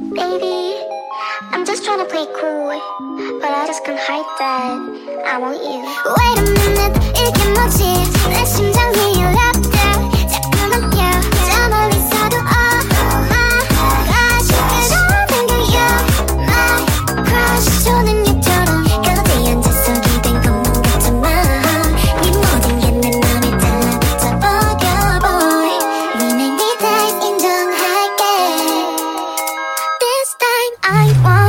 Baby, I'm just trying to play cool, but I just can't hide that I want you. Wait a minute, 이게 뭐지? 내 심장이 랩돼. 자꾸만 뛰어, 저 멀리서도 다시 끌어당겨 you, my crush. 조는 유처럼 거대한 젖속이 된 것만 같지만 네 모든 게 내 맘에 달라붙어버려 boy. We make me that 인정할게. This time I want